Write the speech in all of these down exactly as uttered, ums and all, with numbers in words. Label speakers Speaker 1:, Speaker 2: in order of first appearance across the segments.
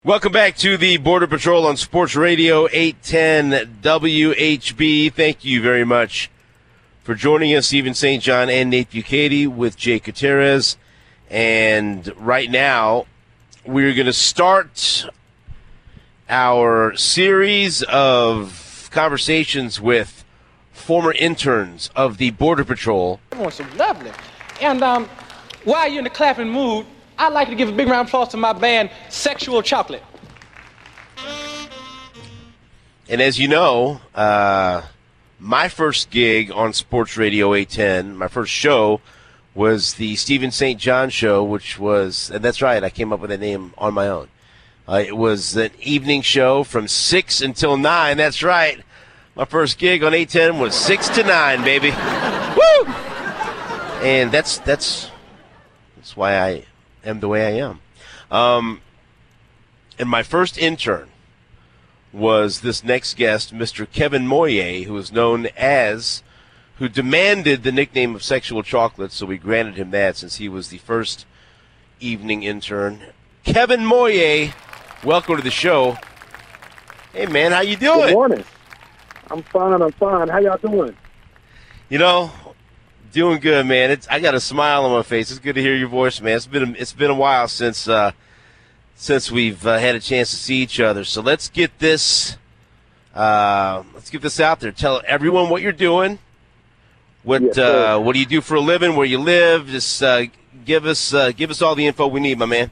Speaker 1: Welcome back to the Border Patrol on Sports Radio eight ten W H B. Thank you very much for joining us, Stephen Saint John and Nate Bukaty with Jay Gutierrez. And right now, we're going to start our series of conversations with former interns of the Border Patrol.
Speaker 2: Oh, so lovely. And um, while you're in the clapping mood, I'd like to give a big round of applause to my band, Sexual Chocolate.
Speaker 1: And as you know, uh, my first gig on Sports Radio eight ten, my first show, was the Stephen Saint John Show, which was, and that's right, I came up with that name on my own. Uh, it was an evening show from six until nine. That's right. My first gig on eight ten was six to nine, baby. Woo! And that's that's that's why I am the way I am. Um, and my first intern was this next guest, Mister Kevin Moyer, who is known as, who demanded the nickname of Sexual Chocolate, so we granted him that since he was the first evening intern. Kevin Moyer, welcome to the show. Hey, man, how you doing?
Speaker 3: Good morning. I'm fine, I'm fine. How y'all doing?
Speaker 1: You know, doing good, man. It's, I got a smile on my face. It's good to hear your voice, man. It's been a, it's been a while since uh, since we've uh, had a chance to see each other. So let's get this uh, let's get this out there. Tell everyone what you're doing. What
Speaker 3: yes,
Speaker 1: uh, what do you do for a living? Where you live? Just uh, give us uh, give us all the info we need, my man.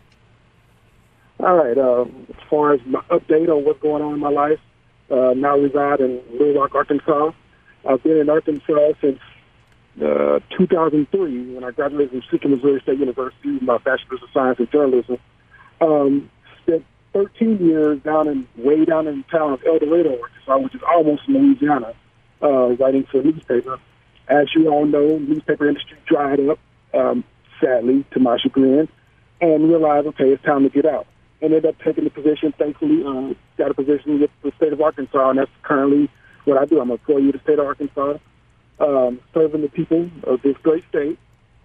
Speaker 3: All right. Uh, as far as my update on what's going on in my life, uh, now reside in Little Rock, Arkansas. I've been in Arkansas since uh, two thousand three when I graduated from Central Missouri State University with my Bachelor's of Science in Journalism. Um, spent thirteen years down in way down in the town of El Dorado, Arkansas, which is almost in Louisiana, uh, writing for a newspaper. As you all know, the newspaper industry dried up, um, sadly, to my chagrin, and realized, okay, it's time to get out. Ended up taking the position, thankfully, uh, got a position with the state of Arkansas, and that's currently what I do. I'm an employee of the state of Arkansas, um, serving the people of this great state,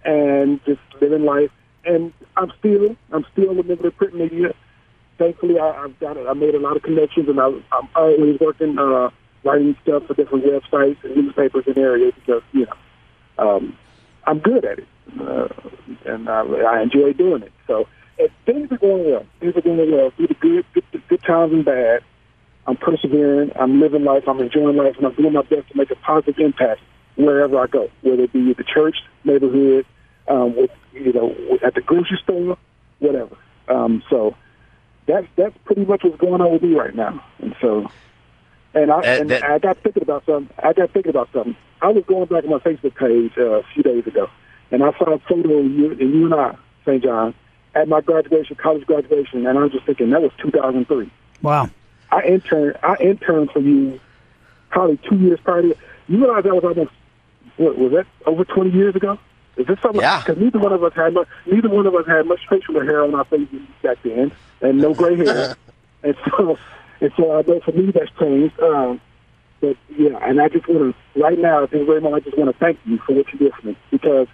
Speaker 3: and just living life. And I'm still, I'm still a member of the print media. Thankfully, I, I've got, I made a lot of connections, and I, I'm always working, uh, writing stuff for different websites and newspapers in areas because, you know, um, I'm good at it, uh, and I, I enjoy doing it. So if things are going well. Things are going well through the good, good, good times and bad. I'm persevering. I'm living life. I'm enjoying life, and I'm doing my best to make a positive impact wherever I go, whether it be at the church, neighborhood, um, with, you know, at the grocery store, whatever. Um, so that's that's pretty much what's going on with me right now, and so. And I, and that, I got thinking about something. I got thinking about something. I was going back on my Facebook page uh, a few days ago, and I saw a photo of you and you and I, Saint John, at my graduation, college graduation, and I was just thinking that was two thousand three.
Speaker 4: Wow.
Speaker 3: I interned. I interned for you probably two years prior to. You realize that was almost what was that over twenty years ago? Is this something?
Speaker 1: Yeah.
Speaker 3: Because neither one of us had much. Neither one of us had much facial hair on our faces back then, and no gray hair, and so. And so I know for me that's changed. Um, but, yeah, and I just want to, right now, at this very moment, I just want to thank you for what you did for me. Because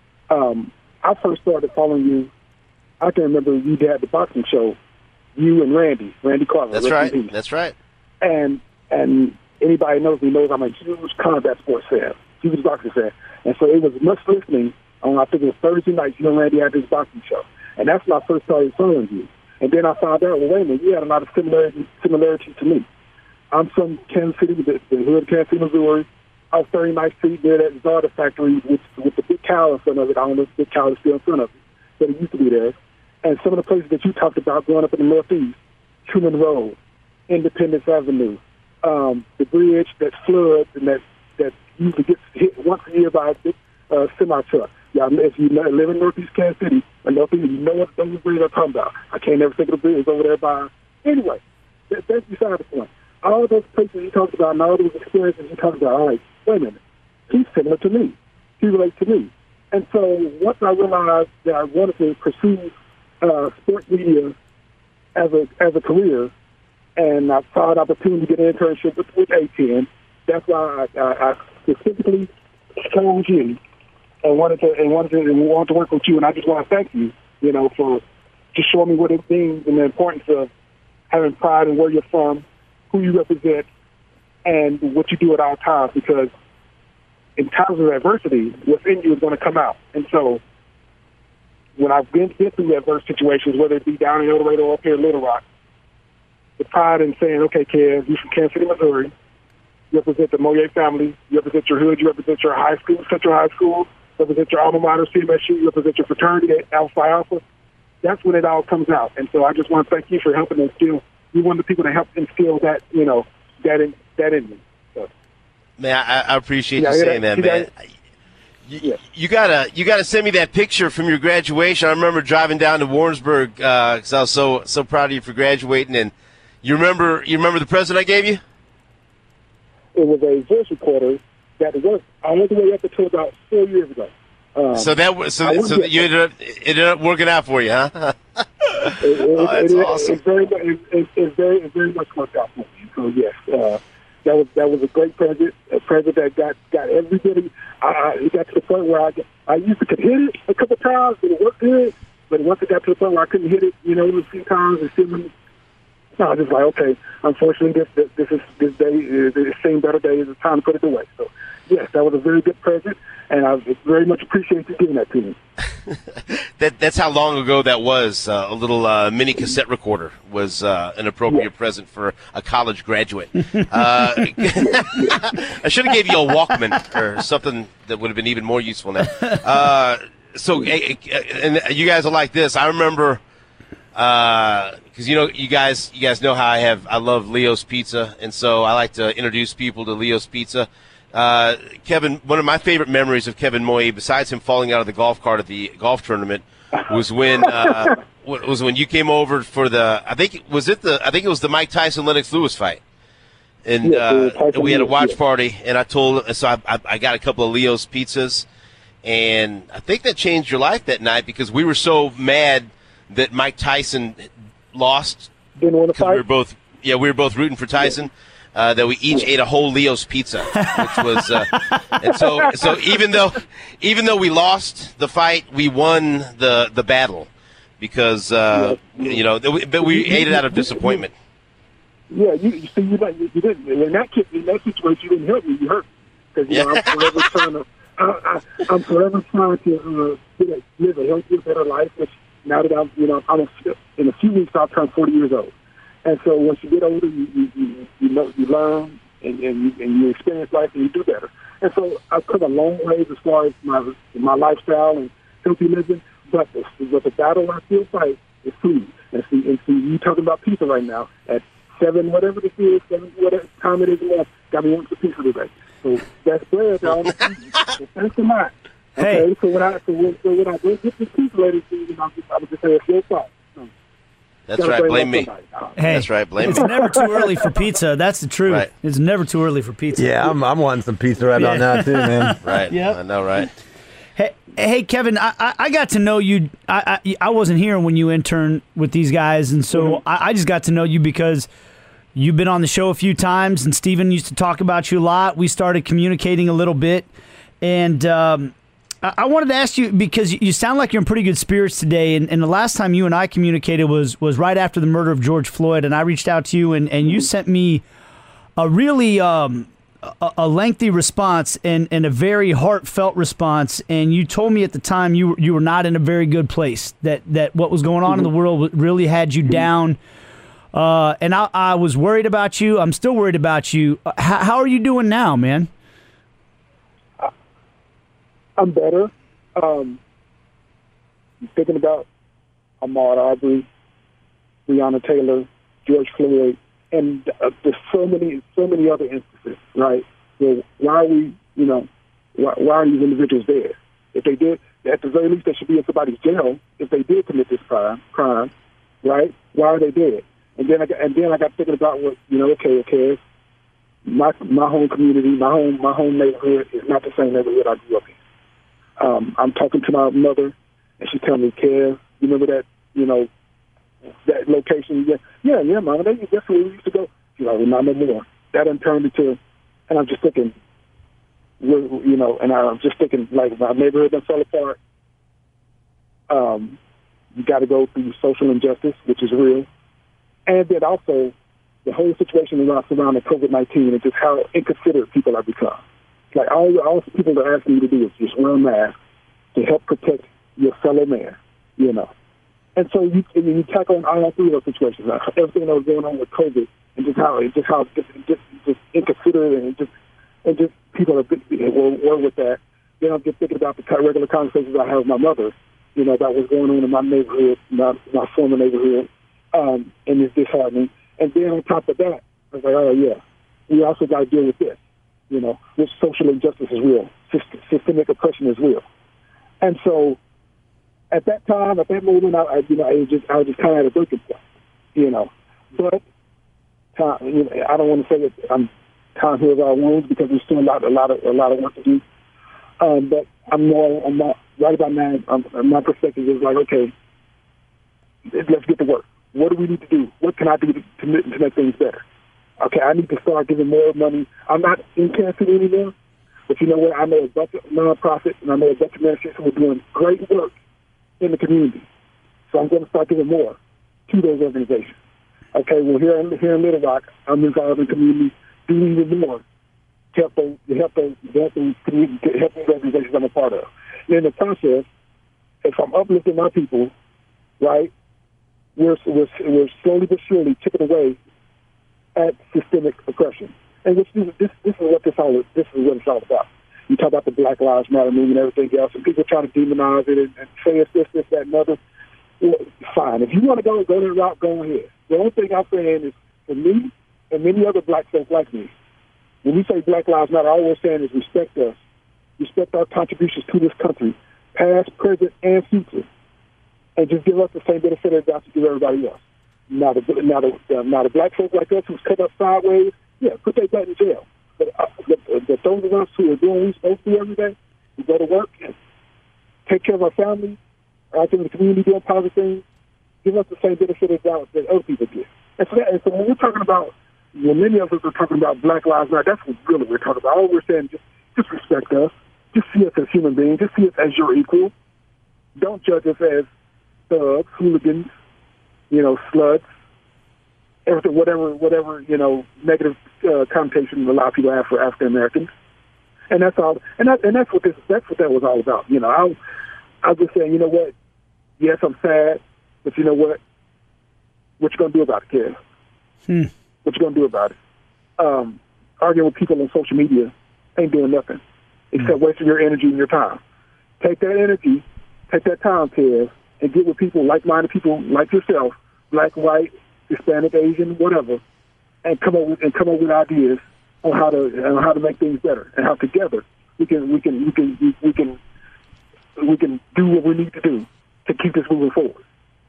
Speaker 3: um, I first started following you, I can remember you had the boxing show, you and Randy, Randy Carver.
Speaker 1: That's right, that's right.
Speaker 3: And and anybody knows me knows I'm a huge combat sports fan, huge boxing fan. And so it was much listening on, I think it was Thursday night, you and Randy had this boxing show. And that's when I first started following you. And then I found out, well, wait a minute, you had a lot of similarities, similarities to me. I'm from Kansas City, the, the hood of Kansas City, Missouri. I was thirty-ninth Street near that Zarda factory with, with the big cow in front of it. I don't know if the big cow is still in front of it, but it used to be there. And some of the places that you talked about growing up in the Northeast, Truman Road, Independence Avenue, um, the bridge that floods and that, that usually gets hit once a year by a big uh, semi-truck. Yeah, if you live in Northeast Kansas City, or Northeast, you know what those bridges I'm talking about. I can't never think of the bridge over there by. Anyway, that, that's beside the point. All those places you talked about and all those experiences you talked about, I'm like, wait a minute, he's similar to me. He relates to me. And so once I realized that I wanted to pursue uh, sports media as a as a career, and I saw an opportunity to get an internship with, with A ten, that's why I, I, I specifically chose you. And wanted to and wanted to and wanted to work with you, and I just want to thank you, you know, for just showing me what it means and the importance of having pride in where you're from, who you represent, and what you do at all times, because in times of adversity, what's in you is going to come out. And so when I've been, been through adverse situations, whether it be down in El Dorado or up here in Little Rock, the pride in saying, okay, Kev, you're from Kansas City, Missouri, you represent the Moyer family, you represent your hood, you represent your high school, Central High School, you represent your alma mater, C M S U, you represent your fraternity at Alpha Phi Alpha. That's when it all comes out. And so I just want to thank you for helping instill, you're one of the people that helped instill that, you know, that in, that in me. So.
Speaker 1: Man, I, I appreciate
Speaker 3: Yeah,
Speaker 1: you
Speaker 3: yeah,
Speaker 1: saying that,
Speaker 3: yeah,
Speaker 1: man. You,
Speaker 3: yeah.
Speaker 1: you gotta, you gotta send me that picture from your graduation. I remember driving down to Warrensburg because uh, I was so, so proud of you for graduating. And you remember, you remember the present I gave you?
Speaker 3: It was a voice recorder that worked. I went the way up until about four years ago. Um,
Speaker 1: so that was, so, so that you ended up, it ended up working out for you, huh?
Speaker 3: it, it,
Speaker 1: oh, that's
Speaker 3: it,
Speaker 1: awesome.
Speaker 3: It, it, very, it, it, it very, it very much worked out for me. So yes, uh, that was that was a great present. A present that got got everybody. Uh, it got to the point where I I used to could hit it a couple times, and it worked good. But once it got to the point where I couldn't hit it, you know, a few times, and still, no, I was just like, okay, unfortunately, this this, this is this day is the same better day. It's time to put it away. So yes, that was a very good present, and I very much appreciate you giving that to me.
Speaker 1: that that's how long ago that was. Uh, a little uh, mini cassette recorder was uh, an appropriate yeah. present for a college graduate. Uh, I should have gave you a Walkman or something that would have been even more useful now. Uh, so, and you guys are like this. I remember because uh, you know you guys you guys know how I have I love Leo's Pizza, and so I like to introduce people to Leo's Pizza. Uh, Kevin, one of my favorite memories of Kevin Moye, besides him falling out of the golf cart at the golf tournament, was when uh, was when you came over for the. I think was it the. I think it was the Mike Tyson Lennox Lewis fight, and uh, we had a watch party. And I told so I, I, I got a couple of Leo's pizzas, and I think that changed your life that night because we were so mad that Mike Tyson lost.
Speaker 3: Didn't want to fight.
Speaker 1: We were both yeah we were both rooting for Tyson. Yeah. Uh, that we each ate a whole Leo's pizza, which was, uh, and so so even though even though we lost the fight, we won the the battle because uh, you know, but we ate it out of disappointment.
Speaker 3: Yeah, you, you see, you, you, you didn't in that in that situation. You didn't help me. You hurt because you know, I'm forever trying to. I, I, I'm forever trying to uh, live a healthier, better life. Which now that I'm, you know, I'm a, in a few weeks I'll turn forty years old. And so once you get older, you you, you, you know you learn and, and you and you experience life and you do better. And so I've come a long ways as far as my my lifestyle and healthy living. But the, but the battle I still fight is food. And see, and see, you talking about pizza right now at seven, whatever this is, seven, whatever time it is left, got me wanting some pizza today. So that's bread, y'all. So thanks a lot. Okay, hey. so when I so when, so when I go get this pizza later, season, I was just say it's your fault.
Speaker 1: That's right. Blame me.
Speaker 4: Hey,
Speaker 1: That's right. Blame
Speaker 4: it's
Speaker 1: me.
Speaker 4: It's never too early for pizza. That's the truth. Right. It's never too early for pizza.
Speaker 5: Yeah, I'm I'm wanting some pizza right yeah. now too, man.
Speaker 1: Right. Yeah. I know, right?
Speaker 4: Hey, hey, Kevin. I, I, I got to know you. I, I I wasn't here when you interned with these guys, and so mm-hmm. I, I just got to know you because you've been on the show a few times, and Steven used to talk about you a lot. We started communicating a little bit, and. Um, I wanted to ask you, because you sound like you're in pretty good spirits today, and, and the last time you and I communicated was was right after the murder of George Floyd, and I reached out to you, and, and you sent me a really um, a, a lengthy response and, and a very heartfelt response, and you told me at the time you, you were not in a very good place, that, that what was going on in the world really had you down, uh, and I, I was worried about you. I'm still worried about you. How, how are you doing now, man?
Speaker 3: I'm better. Um, I'm thinking about Ahmaud Arbery, Breonna Taylor, George Floyd, and uh, there's so many, so many other instances, right? So why are we, you know, why, why are these individuals there? If they did, at the very least, they should be in somebody's jail if they did commit this crime, crime, right? Why are they dead? And then I got, and then I got thinking about what, you know, okay, okay, my my home community, my home, my home neighborhood is not the same neighborhood I grew up in. Um, I'm talking to my mother, and she's telling me, Kev, you remember that, you know, that location? Yeah, yeah, yeah, Mama, that's where we used to go. She's like, well, not no more. That done turned into, and I'm just thinking, you know, and I'm just thinking, like, my neighborhood done fell apart. Um, you got to go through social injustice, which is real. And then also the whole situation around surrounding COVID nineteen and just how inconsiderate people have become. Like all, all people are asking you to do is just wear a mask to help protect your fellow man, you know. And so you, and you tackle on all three of those situations, like everything that was going on with COVID, and just how, just how, just, just, just inconsiderate and just, and just people are were, were with that. Then I'm just thinking about the regular conversations I had with my mother, you know, about what's going on in my neighborhood, my, my former neighborhood, um, and it's disheartening. And then on top of that, I was like, oh yeah, we also got to deal with this, you know, which social injustice is real, systemic oppression is real. And so, at that time, at that moment, I, I you know, I was just, I was just kind of at a breaking point, you know. But time, you know, I don't want to say that I'm time heals all wounds because there's still a lot, a lot of, a lot of work to do. Um, but I'm more, I'm not right about now. I'm, my perspective is like, okay, let's get to work. What do we need to do? What can I do to, to, to make things better? Okay, I need to start giving more money. I'm not in Kansas City anymore, but you know what? I know a bunch of nonprofits and I know a bunch of ministries who are doing great work in the community. So I'm going to start giving more to those organizations. Okay, well, here in, here in Little Rock, I'm involved in community, doing even more to help those, to help those, to help those, community, to help those organizations I'm a part of. And in the process, if I'm uplifting my people, right, we're, we're, we're slowly but surely chipping away at systemic oppression. And this, this, this is what this all is, this is what it's all about. You talk about the Black Lives Matter movement and everything else, and people try to demonize it and, and say it's this, this, that, and other. Well, fine. If you want to go go that route, go ahead. The only thing I'm saying is, for me and many other black folks like me, when we say Black Lives Matter, all we're saying is respect us, respect our contributions to this country, past, present, and future, and just give us the same benefit as to give everybody else. Now the now the uh, now the black folks like us who's cut up sideways, yeah, put their butt in jail. But uh, the, the, those of us who are doing what we're supposed to do every day, we go to work and take care of our family, out in the community doing positive things, give us the same benefit as that other people get. And so, that, and so when we're talking about, when many of us are talking about Black Lives Matter, that's what really we're talking about. All we're saying, just just respect us, just see us as human beings, just see us as your equal. Don't judge us as thugs, hooligans, you know, sluts, everything, whatever, whatever, you know, negative uh, connotation a lot of people have for African Americans, and that's all. And that, and that's what this, that's what that was all about. You know, I, I was just saying, you know what? Yes, I'm sad, but you know what? What you gonna do about it, kid?
Speaker 4: Hmm.
Speaker 3: What you gonna do about it? Um, arguing with people on social media ain't doing nothing except hmm. wasting your energy and your time. Take that energy, take that time, Kev, and get with people, like-minded people like yourself, black, white, Hispanic, Asian, whatever, and come up with, and come up with ideas on how to on how to make things better, and how together we can we can we can we, we can we can do what we need to do to keep this moving forward.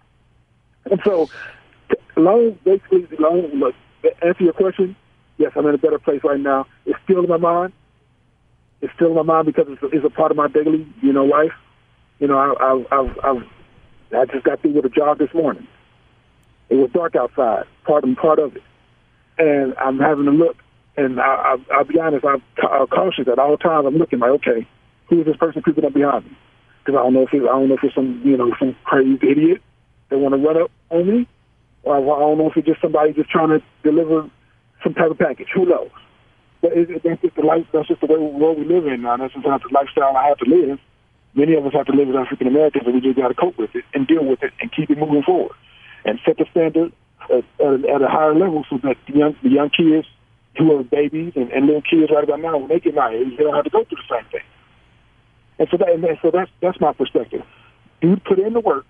Speaker 3: And so, long basically, long look, to answer your question, yes, I'm in a better place right now. It's still in my mind. It's still in my mind because it's a, it's a part of my daily, you know, life. You know, I I I've, I've I just got through with a job this morning. It was dark outside, part of part of it, and I'm having to look. And I, I, I'll be honest, I'm, I'm cautious at all times. I'm looking like, okay, who is this person creeping up behind me? Because I don't know if it's, I don't know if it's some you know some crazy idiot that want to run up on me, or I don't know if it's just somebody just trying to deliver some type of package. Who knows? But it, it, that's just the life. That's just the way world we live in now. That's just the lifestyle I have to live. Many of us have to live as African Americans, and we just got to cope with it and deal with it and keep it moving forward. And set the standard at, at, at a higher level so that the young, the young kids who are babies and, and little kids right about now, when they get my age, they don't have to go through the same thing. And so, that, and so that's that's my perspective. Do put in the work,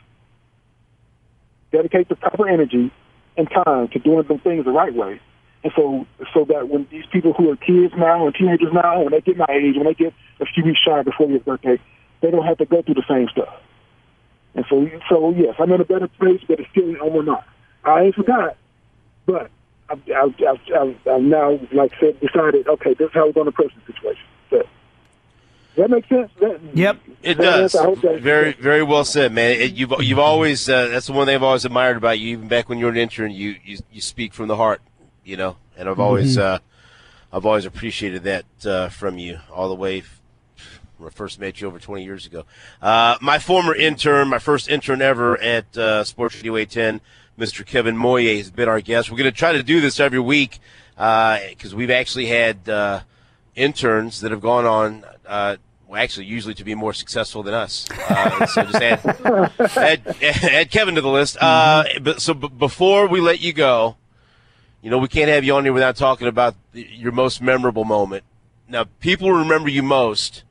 Speaker 3: dedicate the proper energy and time to doing some things the right way, and so so that when these people who are kids now and teenagers now, when they get my age, when they get a few weeks shy before their birthday, they don't have to go through the same stuff. And so, so yes, I'm in a better place, but it's still on my mind. I ain't forgot, but I've, I've, I've, I've, I've now, like I said, decided, okay, this is how we're going to approach the situation. So, does that make sense? That,
Speaker 4: yep,
Speaker 1: it does. I hope that very, very well said, man. It, you've, you've always, uh, that's the one thing I've always admired about you. Even back when you were an intern, you, you, you speak from the heart, you know. And I've always, mm-hmm. uh, I've always appreciated that uh, from you all the way. When I first met you over twenty years ago. Uh, my former intern, my first intern ever at uh, Sports Radio eight ten, Mister Kevin Moye has been our guest. We're going to try to do this every week because uh, we've actually had uh, interns that have gone on, uh, well, actually usually to be more successful than us. Uh, so just add, add, add Kevin to the list. Uh, but, so b- before we let you go, you know, we can't have you on here without talking about the, your most memorable moment. Now, people remember you most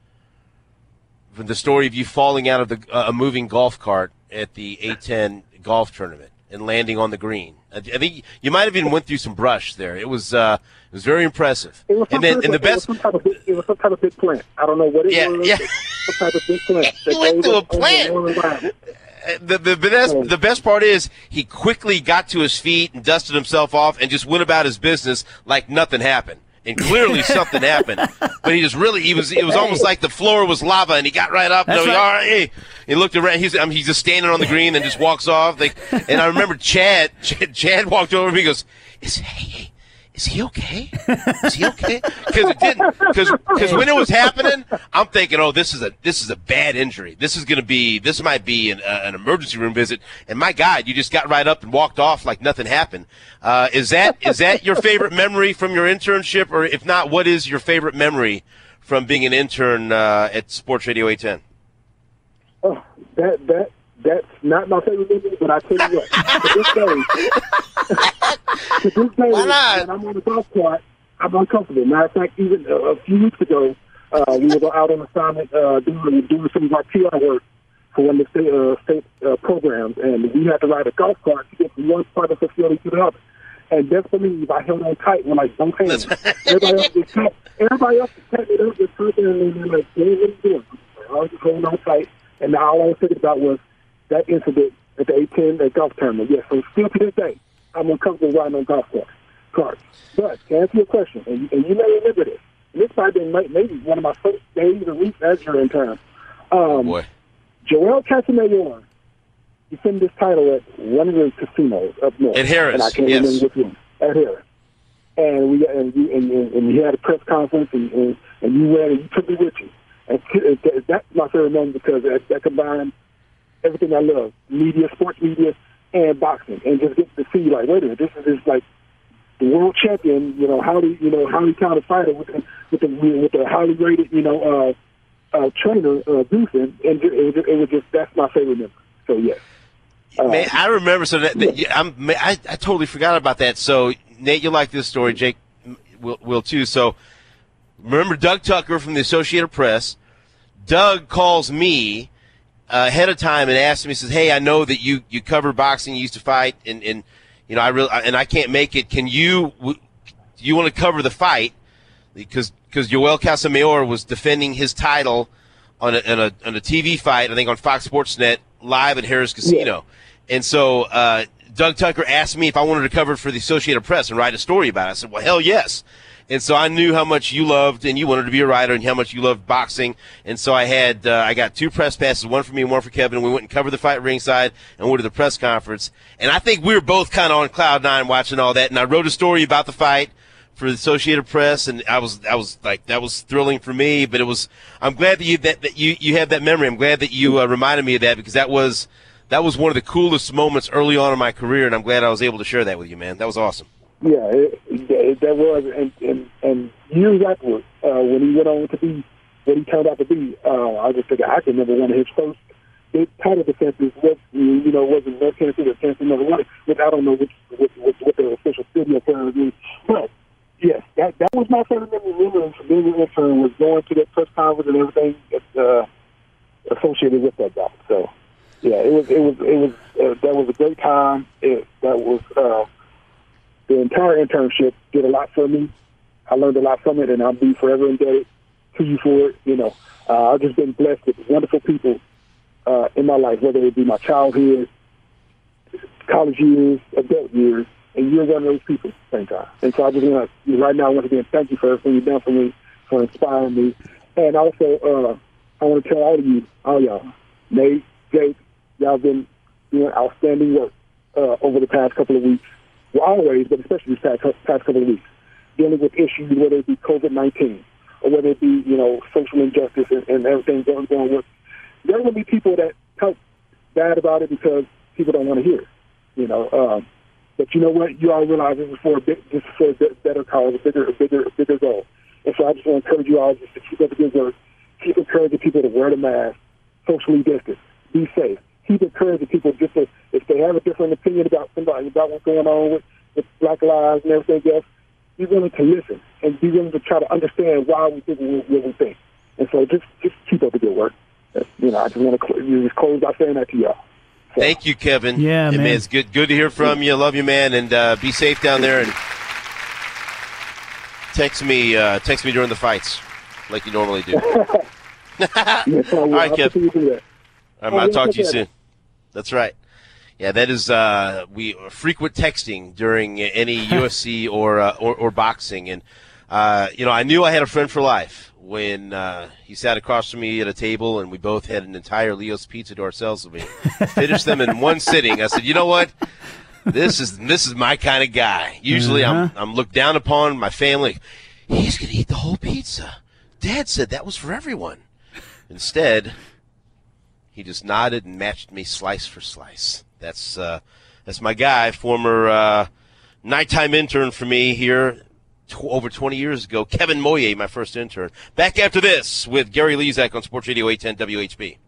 Speaker 1: from the story of you falling out of the, uh, a moving golf cart at the A ten golf tournament and landing on the green. I, I think you might have even went through some brush there. It was uh, it was very impressive.
Speaker 3: It was some
Speaker 1: and then,
Speaker 3: type
Speaker 1: and the
Speaker 3: of,
Speaker 1: best.
Speaker 3: It was, some type of big, it was some type of big plant. I don't know what it
Speaker 1: Yeah,
Speaker 3: was.
Speaker 1: yeah.
Speaker 3: Some type of big plant.
Speaker 1: He went to a plant. The, the, the, best, the best part is he quickly got to his feet and dusted himself off and just went about his business like nothing happened. And clearly something happened, but he just really, he was, it was almost like the floor was lava and he got right up. And he,
Speaker 4: right.
Speaker 1: all right, hey. He looked around. He's, I mean, he's just standing on the green and just walks off. Like, and I remember Chad, Chad, Chad walked over to me and goes, is, hey, is he okay? Is he okay? Because it didn't. Because because when it was happening, I'm thinking, oh, this is a this is a bad injury. This is going to be this might be an, uh, an emergency room visit. And my God, you just got right up and walked off like nothing happened. Uh, is that is that your favorite memory from your internship, or if not, what is your favorite memory from being an intern uh, at Sports Radio eight ten?
Speaker 3: Oh, that that that's not my favorite memory, but I tell you what, to this day, to this day,
Speaker 1: Why not?
Speaker 3: when I'm on the golf cart, I'm uncomfortable. Matter of fact, even uh, a few weeks ago, uh, we were out on assignment uh, doing doing some of our P R work for one of the state, uh, state uh, programs, and we had to ride a golf cart to get from one part of the facility to the other. And best believe I held on tight with like both hands. Everybody else was tight. Everybody else was tight. They were just sitting there and they're like, "What are you doing?" I was just holding on tight. And now all I was thinking about was that incident at the A ten at golf tournament. Yes, so still to this day, I'm uncomfortable riding on golf carts. But to answer your question, and you, and you may remember this, and this might have been maybe one of my first days or weeks as your intern. Um,
Speaker 1: Oh, boy.
Speaker 3: Joel Casamayor defended this title at one of the casinos up north.
Speaker 1: At Harris,
Speaker 3: and I can't
Speaker 1: yes.
Speaker 3: remember which one. At Harris. And we and you and, and, and you had a press conference, and, and, and you went and you took me with you. And that's my favorite moment because that, that combined everything I love: media, sports media, and boxing, and just get to see like, wait a minute, this is just like the world champion, you know, highly, you know, highly talented fighter with the with the with the highly rated, you know, uh, uh, trainer, uh, Doosan, and it, it, it was just that's my favorite memory. So yes. Uh,
Speaker 1: Man, I remember. So that, that yeah, I'm, I, I totally forgot about that. So Nate, you like this story. Jake will, will too. So remember Doug Tucker from the Associated Press. Doug calls me uh, ahead of time and asks me, says, "Hey, I know that you, you cover boxing, you used to fight, and, and you know I really and I can't make it. Can you w- you want to cover the fight because because Joel Casamayor was defending his title on a, on a on a T V fight, I think on Fox Sports Net live at Harris Casino." Yeah. And so uh, Doug Tucker asked me if I wanted to cover it for the Associated Press and write a story about it. I said, well, hell yes. And so I knew how much you loved and you wanted to be a writer and how much you loved boxing. And so I had uh, I got two press passes, one for me and one for Kevin. And we went and covered the fight ringside and went to the press conference. And I think we were both kind of on cloud nine watching all that. And I wrote a story about the fight for the Associated Press, and I was I was like that was thrilling for me. But it was I'm glad that you that, that you you have that memory. I'm glad that you uh, reminded me of that because that was. That was one of the coolest moments early on in my career, and I'm glad I was able to share that with you, man. That was awesome.
Speaker 3: Yeah, it, it, that was, and, and, and years afterwards, uh, when he went on to be what he turned out to be, uh, I just think I can remember one of his first big title defenses was, you know, wasn't no Tennessee or Tennessee number one, which I don't know which, which, which, what the official studio term is. But, yes, that that was my favorite memory from being an intern, was going to that press conference and everything that's uh, associated with that guy. So, yeah, it was, it was, it was, uh, that was a great time. It, that was, uh, the entire internship did a lot for me. I learned a lot from it, and I'll be forever indebted to you for it. You know, uh, I've just been blessed with wonderful people uh, in my life, whether it be my childhood, college years, adult years, and you're one of those people at the same time. And so I just want to, right now, once again, thank you for everything you've done for me, for inspiring me. And also, uh, I want to tell all of you, all y'all, Nate, Jake, y'all been doing outstanding work uh, over the past couple of weeks. Well, always, but especially this past, past couple of weeks, dealing with issues, whether it be COVID nineteen or whether it be, you know, social injustice and, and everything going on with. There will be people that talk bad about it because people don't want to hear it. You know, um, but you know what? You all realize this is for a big, this is for a bit better cause, a bigger, a bigger, a bigger goal. And so I just want to encourage you all just to keep up the good work. Keep encouraging people to wear the mask, socially distance, be safe. Keep encouraging people just to, if they have a different opinion about somebody, about what's going on with, with Black Lives and everything else, be willing to listen and be willing to try to understand why we think what we think. And so just, just keep up the good work. You know, I just want to cl- just close by saying that to y'all. So.
Speaker 1: Thank you, Kevin.
Speaker 4: Yeah,
Speaker 1: and
Speaker 4: man.
Speaker 1: man. It's good, good to hear from you. Love you, man, and uh, be safe down there. And text me, uh, text me during the fights, like you normally do.
Speaker 3: Yes,
Speaker 1: All right, Kev.
Speaker 3: That.
Speaker 1: I'm I'll talk to you soon. That's right. Yeah, that is uh, we frequent texting during any U F C or, uh, or or boxing, and uh, you know, I knew I had a friend for life when uh, he sat across from me at a table, and we both had an entire Leo's Pizza to ourselves. We finished them in one sitting. I said, you know what? This is this is my kind of guy. Usually,
Speaker 4: uh-huh.
Speaker 1: I'm I'm looked down upon. My family, he's gonna eat the whole pizza. Dad said that was for everyone. Instead, he just nodded and matched me slice for slice. That's uh, that's my guy, former uh, nighttime intern for me here t- over twenty years ago. Kevin Moyer, my first intern. Back after this with Gary Lezak on Sports Radio eight ten W H B.